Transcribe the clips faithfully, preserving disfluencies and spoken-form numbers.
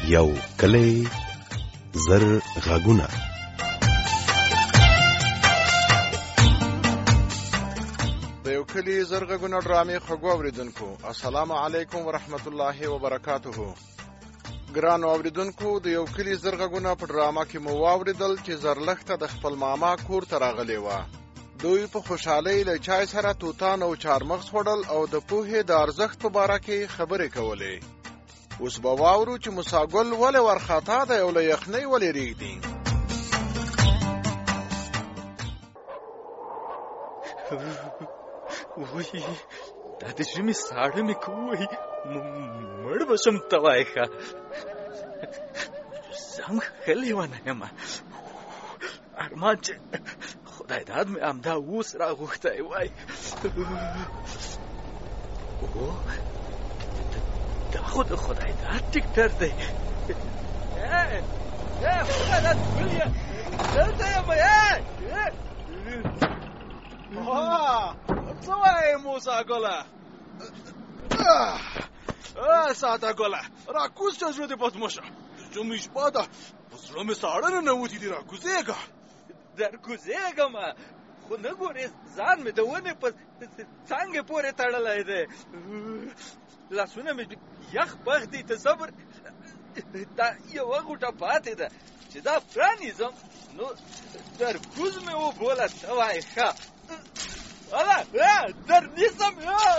یو کلی زر غږونه. د یو کلی زر غږونه ډرامې خوږو اوریدونکو، السلام علیکم ورحمت الله وبرکاته. ګرانو اوریدونکو، د یو کلی زر غږونه په ډرامه کې مو واوریدل چې زرلښته د خپل ماما کور ته راغلی وه. دوی په خوشحالۍ له چای سره توتان او چارمغز خوړل او د پوهې د ارزښت په باره کې خبرې کولې. اوس به واورو چې موسی ګل ولې ورخطا دی او له یخنۍ ولې ریږدي. وای دا د ژمي ساړه مې کوي، مړ به شم توای ښه. زم ښه لیونی یم، ارمان چې خدای داد مې همدا اوس راغوښتی وای. دا خو د خدای داد ټکټر دی. خدای داد ګلیه دلته یم. څه وایې موسی ګله؟ ساده ګله راکوز شه، زړه دې بدمشه. ژمي شپه ده، په زړه مې ساړه ننوتي دي. راکوزېږه. درکوزېږم، خو نه ګورې ځان مې د ونې په څانګې پورې تړلی دی. لاسونه مې یخ پخ دي. ته صبر، دا یوه غوټه پاتې ده چې دا پرانیزم نو درکوز مې وبوله. ته وایې ښه الا در نیسم.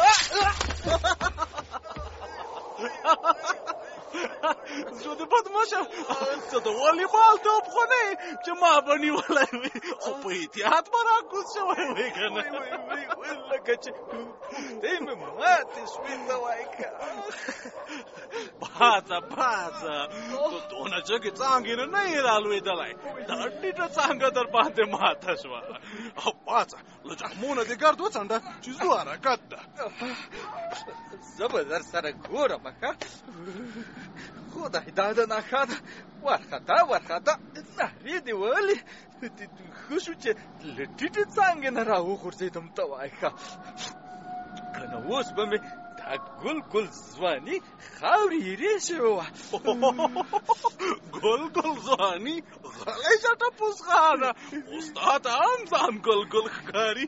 زه د بدمشه څه د والیبال توپ خو نه چې ما به نیولی وي، خو په احتیاط به راکوز شوی وی که نه. لکه چې دی مې ماتې شوې. ته وایې که پاڅه پاڅه، تو دونه جګې څانګې نه نه یې رالوېدلی. دا ټیټه څانګه در باندې ماته شوه. او پاڅه له جخمونه دې ګرد وڅنډه چې زو حرکت ده. زه به در سره ګورم ښه. خدای دا ده نښه ده. ورخطا ورخطا نهرې دې وهلې. ښه شو چې له ټیټې څانګې نه را وغورځېدم. ته وایې ښه که نه اوس به مې دا ګل ګل ځواني خاورې هیرې شوې وه. ګل ګل ځواني غلی شه ټپوس خانه، اوس تا ته هم ځان ګل ګل ښکاري.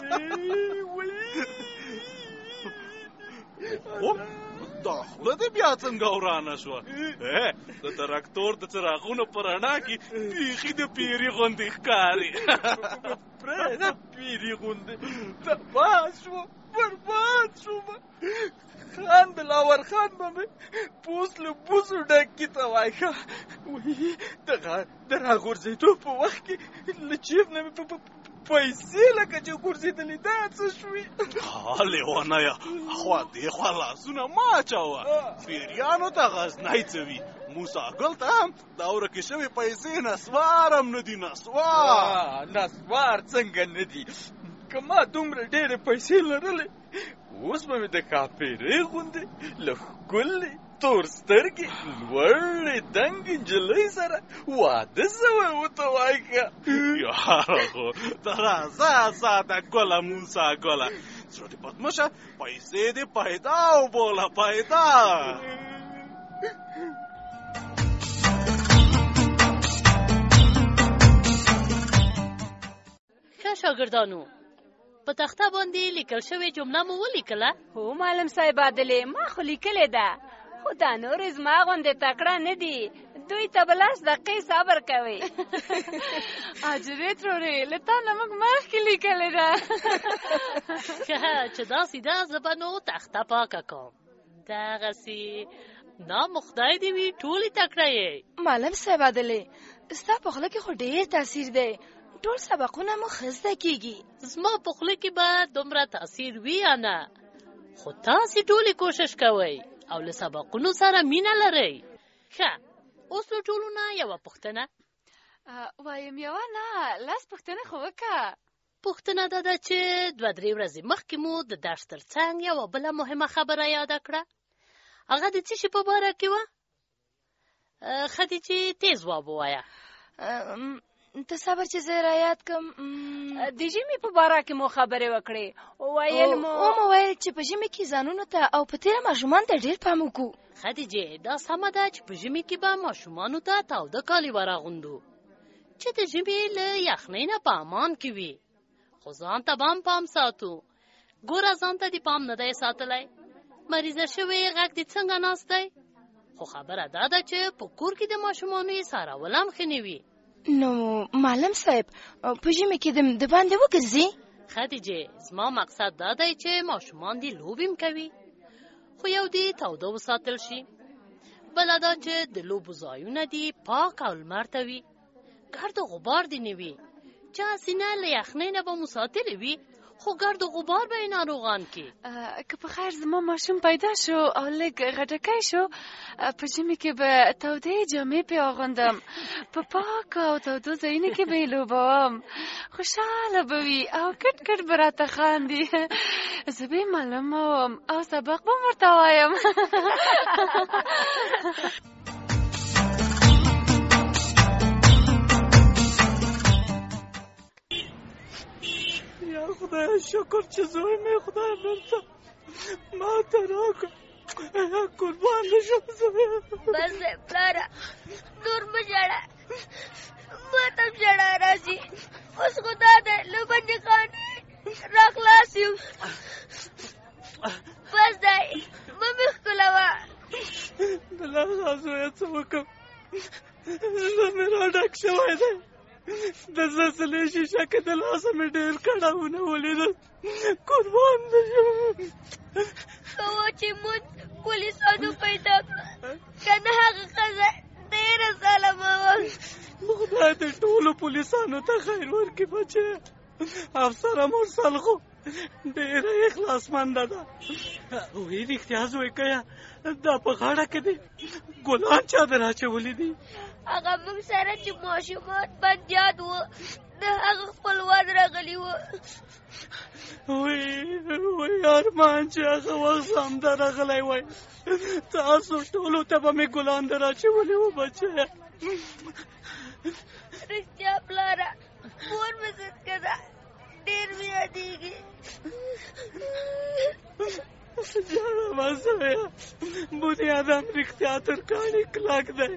دا خوله دې بیا څنګه ورانه شوه؟ د تراکتور د څراغونو په رڼا کې بیخي د پیري غوندې ښکاري. پرېږده پیري غوندې. تباه شوم، برباد شوم. خان دلاور خان به مې پوس له بوسو ډک کي. ته وایې ښه د راغورځېدو په وخت کې له چیف نه مې پیسې لکه چې غورځېدلې. دا څه شوې؟ لیونیه خوا دې خوا لاسونه مه اچوه. پیریانو ته غزنی څه وي، موسی ګل ته هم دا ورکې شوې پیسې نسوار هم نه دي. نسوار نسوار څنګه نه دي؟ که ما دومره ډېرې پیسې لرلې اوس به مې د کاپیرې غوندې له ښکلې تور سترګې لوړې دنګې نجلۍ سره واده شوی و. ته وایې که یاره خو ته راځه ساده ګله موسی ګله، زړه دې بدمشه، پیسې دې پیدا وبوله پیدا. ښه شاګردانو، په تخته باندې لیکل شوې جمله مو ولیکله؟ هو معلم صاحب عادلې، ما خو لیکلې ده، خو دا نورې زما غوندې تکړه نه دي. دوی ته به لس دقیقې صبر کوي. اجرې ترورې له تا نه موږ مخکې لیکلې ده. ښه چې داسې ده، زه به نو تخته پاکه کوم. دغسې نام خدای دې وي ټولې تکړه یې. معلم صاحب عادلې، ستا په خوله کې خو ډېر تاثیر دی. ټول سبقونه مو ښه زده کېږي. زما په خوله کې به دومره تاثیر وي یا نه، خو تاسې ټولې کوشش کوئ او له سبقونو سره مینه لرئ. ښه اوس له ټولو نه یوه پوښتنه وایم. یوه نه، لس پوښتنه خو وکړه. پوښتنه دا ده چې دوه درې ورځې مخکې مو د درس تر څنګ یوه بله مهمه خبره یاده کړه. هغه د څه شي په باره کې وه؟ ښه دی چې تیز ځواب ووایه. ته صبر چې زه رایاد کم. د ژمي په باره کې مو خبرې وکړې، ویل مو او مو ویل چې په ژمي کې ځانونو ته او په تېره ماشومان ته ډېر پام وکړو. خدیجې دا سمه ده چې په ژمي کې به ماشومانو ته تاوده کالي وراغوندو چې د ژمي له یخنۍ نه په امان کې وي، خو ځان ته به هم پام ساتو. ګوره ځان ته دې پام نه دی ساتلی، مریضه شوی غږ دې څنګه ناست دی؟ خو خبره دا ده چې په کور کې د ماشومانو یې څارول هم ښه نه وي. نو معلم صاحب په ژمي کې د باندې وګرځي؟ خدیجې زما مقصد دا دی چې ماشومان دې لوبې هم کوي، خو یو دې تاوده وساتل شي، بله دا چې د لوبو ځایونه دې پاک او لمر ته وي، ګرد و غبار دې نه وي چې هسې نه له یخنۍ نه به مو ساتلې وي خو ګرد و غبار به یې ناروغان کې. که په خیر زما ماشوم پیدا شو او لږ غټکی شو، په ژمي کې به تودې جامې پې اغوندم، په پاک او تودو ځایونو کې به یې لوبوم، خوشحاله به وي او کټ کټ به راته خاندي. زه به یې معلمه وم او سبق به م ورته وایم. یا خدای شکر چې زوی مې خدای درته ما ته راکړه، قربان دې شم زوی. بس دی پلاره نور مه ژړه، ما ته هم ژړا راځي. اوس خو دا دی له بندیخانې را خلاص یم. بس دی مه مې ښکلوه. دلته زویه څه وکړم، زړه مې را ډک شوی دی، د زلزلې شیشه کې د لاسه مې ډېر کړاوونه ولیدل، قربان دې شم. کوه چې مونږ پولیسانو پیدا کړه، که نه هغه ښځه ډېره ظالمه وه. خدای دې ټولو پولیسانو ته خیر ورکړي بچیه. افسره مرسل خو ډېره اخلاصمنده ده. وایي رښتیا زوی کیه دا په غاړه کې دی ګلان چا در اچولي دي؟ هغه موږ سره چې ماشومان بندیان وو د هغه خپلوان راغلي وو. وایي وایي ارمان چې هغه وخت همدا راغلی وای، تاسو ټولو ته به مې ګلان در اچولي وو بچیه. رښتیا پلاره مور مې صدقه ده ډېر مې یادېږي. جاړه مه زویه، بنیادم رښتیا تر کاڼي کلک دی.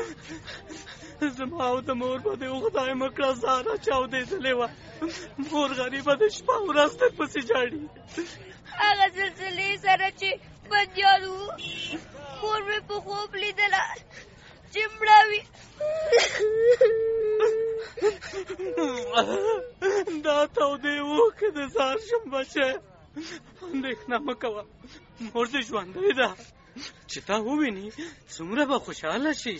زما او د مور به دې خدای مه کړه زاره چاودېدلې وه، مور غریبه د شپه ورځ در پسې جاړي. هغه زلزلې سره چې بندیان وو مور مې په خوب لیدله چې مړه وي. دا تودې اوښکې د ځان شم بچی، اندېښنه مه کوه، مور دې ژوندۍ ده، چې تا وویني څومره به خوشحاله شي.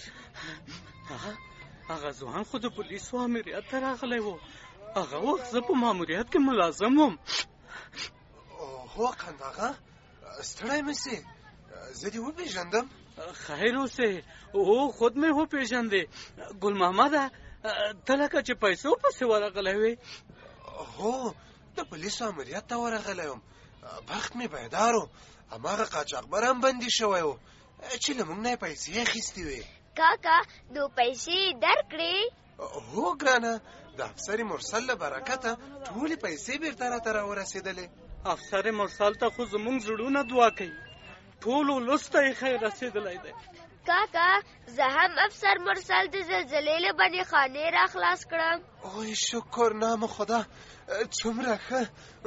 هغه ځوان خو د پولیسو امریت ته راغلی و، هغه وخت زه په ماموریت کې ملازم وم. هو قنداغه ستړی مه سې، زه دې وپېژندم. خیر اوسې، او خود مې وپېژندې، ګل محمده ته لکه چې پیسو پسې ورغلی وې. هو د پولیسو امریت ته ورغلی وم، بخت مې بیدار و، هماغه قاچاقبر هم بندي شوی و چې له موږ نه یې پیسې اخیستې وې. کاکا نو پیسې درکړې؟ هو ګرانه، د افسر مرسل له برکته ټولې پیسې بیرته راته راورسېدلې. افسر مرسل ته خو زموږ زړونه دعا کوي، ټولو ولس ته یې خیر رسېدلی دی. کاکا زه هم افسر مرسل د زلزلې له بندیخانې را خلاص کړم. اوی شکر نام خدا، څومره ښه.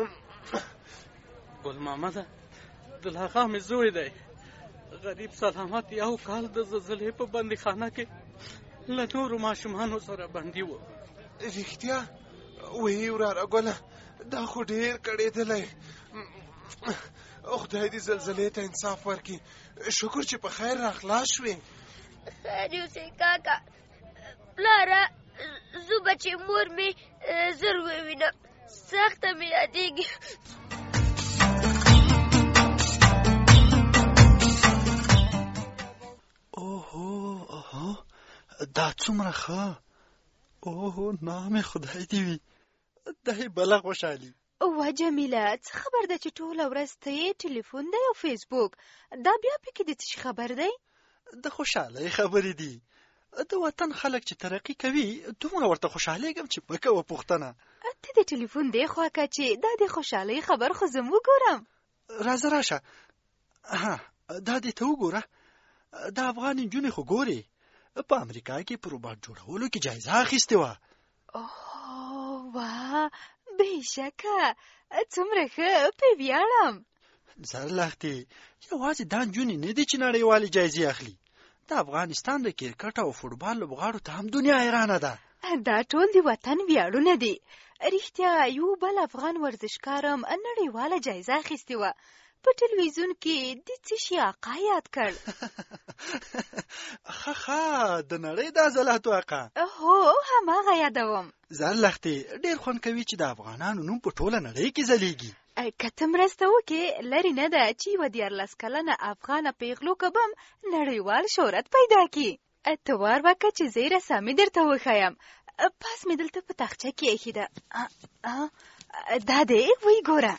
ګل محمده دلهغه مې زوی دی، غریب سلامت یو کال د زلزلې په بندیخانه کې له نورو ماشومانو سره بندي و. رښتیا وایي وراره ګله، دا خو ډېر کړېدلی. خدای دې زلزلې ته انصاف ورکړي، شکر چې په خیر را خلاص شوې. خیر اوسې کاکا. پلاره زه به چې مور مې زر ووینم، سخته مې یادېږي. اوهو اوهو دا څومره ښه، اوهو نام خدای دې وي، دا بله خوشحالي. وا جمیله څه خبر ده چې ټوله ورځ ته یې ټلیفون دی او فیسبوک، دا بیا پکې د څه خبر دی؟ د خوشحالۍ خبرې دي، د وطن خلک چې ترقي کوي دومره ورته خوشحالېږم چې مه کوه پوښتنه. ته د ټلیفون دی خوا که چې دا د خوشحالۍ خبر خو زم وګورم. راځه راشه. ها دا دې ته وګوره. د افغان نجونې خو ګورې په امریکا کې په روباټ جوړولو کې جایزه اخیستې وه. اوه واه بېشکه څومره ښه پرې ویاړم. زرلښتې یوازې دا نجونې نه دي چې نړیوالې جایزې اخلي. د افغانستان د کرکټ او فوټبال لوبغاړو ته هم دنیا حیرانه ده. دا ټول د وطن ویاړونه دي. رښتیا یو بل افغان ورزشکار هم نړیواله جایزه اخیستې وه. په ټلویزیون کې د څه شي آقا یاد کړ. ښه ښه د نړۍ د عضلاتو آقا. هو هماغه یادوم. زرلښتې ډېر خوند کوي چې د افغانانو نوم په ټوله نړۍ کې ځلیږي. که ته مرسته وکړې لرې نه ده چې یوه دیارلس کلنه افغانه پیغلو که بم نړیوال شهرت پیدا کړي. ته وار وکړه چې زه یې رسامي درته وښیم. پاس مې دلته په تاخچه کې ایښې ده. دا دی ویې ګوره.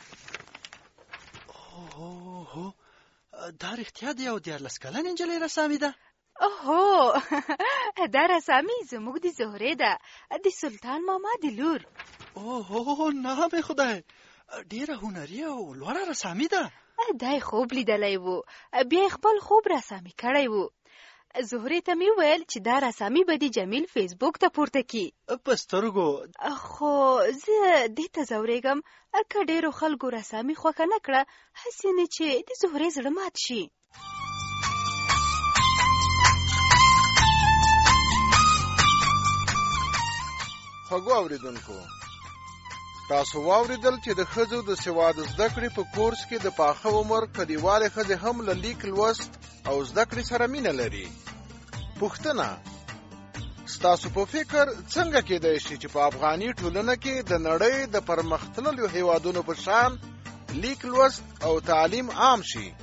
اوه دا رښتیا د یو دیارلس کلنې نجلۍ رسامي ده؟ اوهو دا رسامي زموږ د زهرې ده، د سلطان ماما د لور. اوهو نام خدای، ډیره هنري او لوړه رسامي ده. دا خوب لیدلی وو، بیا خپل خوب رسامي کړی وو. زهرې ته مې ویل چې دا رسامي به د جمیل فیسبوک ته پورته کی. په سترګو. خو زه دې ته ځورېږم که ډېرو خلکو رسامي خوښه نه کړه، هسې نه چې د زهرې زړه مات شي. خوږو اورېدونکو، تاسو واورېدل چې د ښځو د سواد زده کړې په کورس کې د پاخه عمر کلیوالې ښځې هم له لیک لوست او زده کړې سره مینه لري. پوښتنه: ستاسو په فکر څنګه کېدای شي چې په افغاني ټولنه کې د نړۍ د پرمختللو هیوادونو په شان لیک لوست او تعلیم عام شي؟